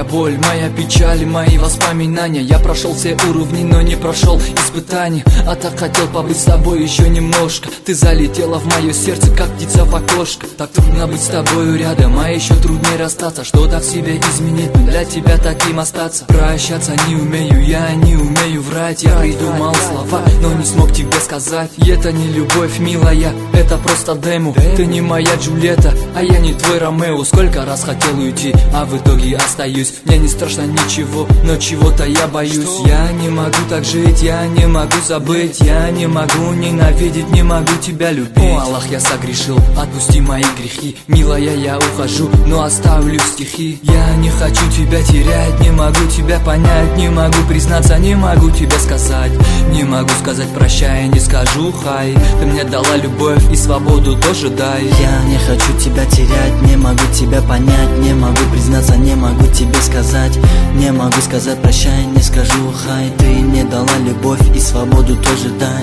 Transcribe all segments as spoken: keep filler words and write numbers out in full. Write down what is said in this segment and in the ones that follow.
боль, моя печаль, мои воспоминания. Я прошел все уровни, но не прошел испытаний. А так хотел побыть с тобой еще немножко. Ты залетела в мое сердце, как птица в окошко. Так трудно быть с тобою рядом, а еще труднее расстаться. Что так в себе изменить, но для тебя таким остаться. Прощаться не умею, я не умею врать. Я придумал слова, но не смог тебе сказать. И это не любовь, милая, это просто демо. Ты не моя Джульетта, а я не твой Ромео. Сколько раз хотел уйти, а в итоге остаюсь. Мне не страшно ничего, но чего-то я боюсь. Я не могу так жить, я не могу забыть. Я не могу ненавидеть, не могу тебя любить. О, Аллах, я согрешил, отпусти мои грехи. Милая, я ухожу, но оставлю стихи. Я не хочу тебя терять, не могу тебя понять. Не могу признаться, не могу тебе сказать. Не могу сказать прощай, не скажу хай. Ты мне дала любовь и свободу тоже дай. Я не хочу тебя терять, не могу тебя понять. Не могу признаться, не могу тебе сказать. Не могу сказать прощай, не скажу хай. Ты мне дала любовь и свободу тоже дай.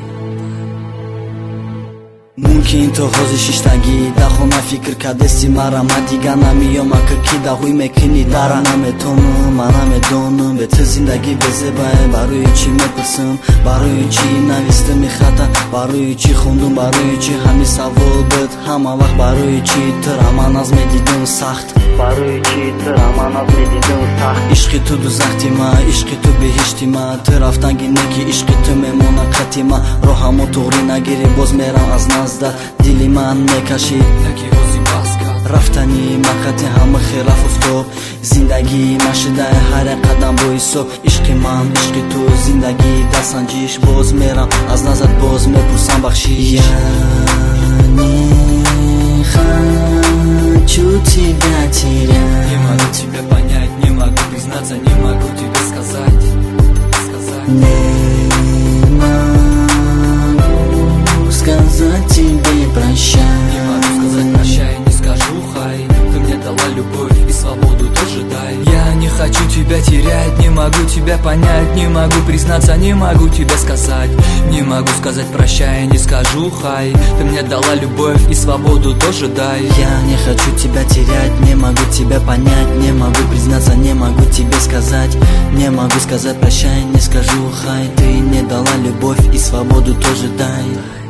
Мумкин то ҳозир шиштагӣ дахона фикр кардести марама дига намиёма кирки даҳуй мекини дара наметонам ман намедонам бе ту зиндагӣ безебае барои чӣ мепурсам барои чӣ навистам ихата барои чӣ хондум барои чӣ ҳамин савол буд ҳама вақт барои чӣ тура ман аз медидам сахт барои чӣ тура ман аз медидам сахт ишқи ту дузахти ма ишқи ту беҳишти ма ту рафтанги не ки ишқи ту мемона қати ма роҳамо туғри нагири боз мерам аз назда дили ман мекашид рафтани мақати ҳама хилаф уфтоб зиндагӣ машидаи ҳар як қадам бо ҳисоб ишқи ман ишқи ту зиндагӣ дар санҷиш боз мерам аз назар боз мепурсам бахшиш я не хочу тебя терять. Не могу тебя понять, не могу признаться, не могу тебе сказать, сказать. Не могу сказать тебе прощай. Не могу сказать прощай, не скажу хай. Ты мне дала любовь и свободу тоже дай. Я не хочу тебя терять, не могу тебя понять. Не могу признаться, не могу тебе сказать. Не могу сказать прощай, не скажу хай. Ты мне дала любовь и свободу тоже дай. Я не хочу тебя терять, не могу тебя понять. Не могу признаться, не могу тебе сказать. Не могу сказать прощай, не скажу хай. Ты мне дала любовь и свободу тоже дай.